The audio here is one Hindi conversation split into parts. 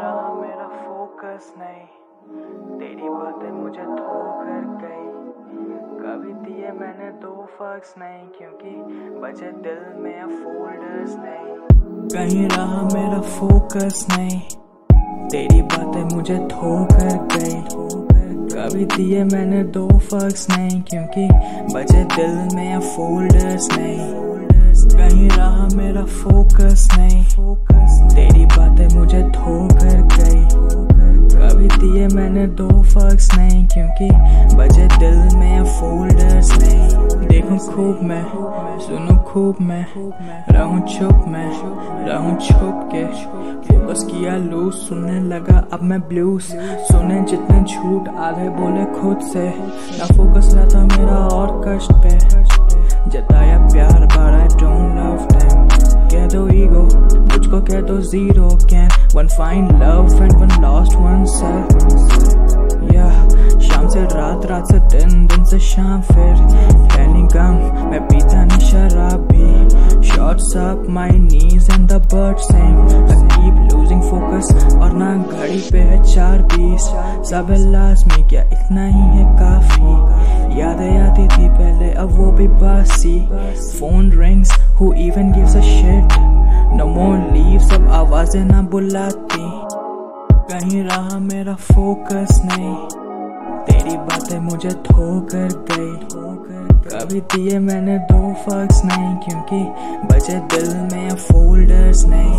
रहा मेरा फोकस नहीं, तेरी बातें मुझे धोकर गई। कभी दिए मैंने दो फर्क्स नहीं, क्योंकि बचे दिल में अब फोल्डर्स नहीं। कहीं रहा मेरा फोकस नहीं, तेरी बातें मुझे धोकर गई। कभी दिए मैंने दो फर्क्स नहीं, क्योंकि बचे दिल में अब फोल्डर्स नहीं। कहीं रहा मेरा फोकस नहीं, तेरी बातें मुझे धोकर गई। कभी दिए मैंने दो फर्क्स नहीं, क्योंकि बचे दिल में अब फोल्डर्स नहीं। देखूं खूब मैं, सुनूं खूब मैं, रहूं चुप मैं, रहूं छुप के। फोकस किया लूज, सुनने लगा अब मैं ब्लूज। सुने जितने झूठ आधे बोले खुद से। ना फोकस रहता मेरा और कष्ट पे, जताया प्यार but I don't love them। कह दो ईगो, मुझको कह दो zero. Can one find love and one lost oneself? Yeah, शाम से रात, रात से दिन, दिन से शाम। फिर है नहीं गम, मैं पीता नहीं शराब भी। Shots up my knees and the birds sing। I keep losing focus और ना घड़ी पे है 4:20। सब लाज़मी, क्या इतना ही है काफी? यादें आती थी पहले, अब वो भी बासी। Phone rings, who even gives a shit? No more leaves, अब आवाजें ना बुलाती। कहीं रहा मेरा फोकस नहीं, तेरी बातें मुझे धोकर गई। कभी दिए मैंने दो फर्क्स नहीं, क्योंकि बचे दिल में फोल्डर्स नहीं।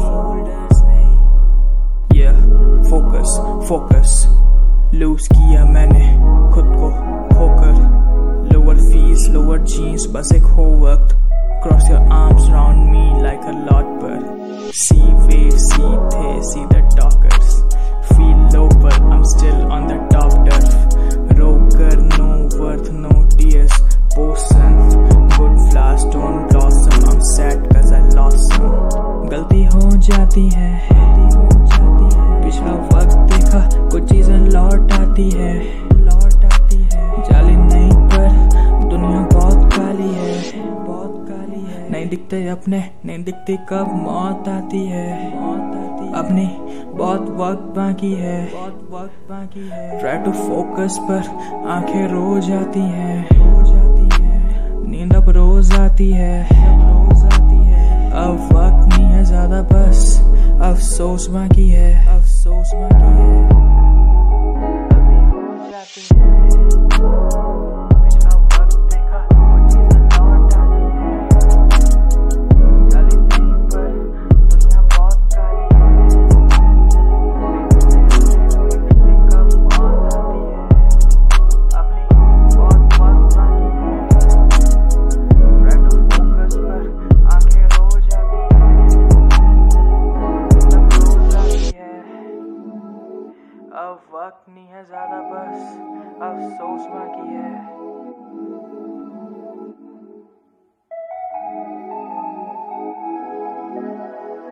फोकस फोकस लूज किया मैंने खुद को खोकर। लोअर फीस, लोअर जीन्स, बस एक हो वक्त। Cross your arms round me like a lot पर। See wave, see they, see the talkers. Feel low पर I'm still on the top turf। रोकर no worth, no tears, potion, good flowers don't blossom। I'm sad cause I lost some। गलती हो जाती है, पिछला वक्त देखा, कुछ चीजें लौट आती है। जाली नहीं पर दुनिया बहुत काली है। नहीं दिखते अपने, नहीं दिखती कब मौत आती है। अपनी बहुत वक्त बाकी है। ट्राई टू फोकस पर आंखें रो जाती हैं। नींद अब रोज आती है। अब वक्त नहीं है ज्यादा, बस अफसोस बाकी है। पिछला वक्त देखा, कुछ चीजें लौट आती है। जाली नहीं पर दुनिया बहुत काली है। कब मौत आती है, अपनी बहुत वक्त बाकी है। ट्राई टू फोकस पर आंखें रो जाती है। सब रो जाती है। अब वक्त नहीं है ज्यादा, बस अफसोस बाकी है।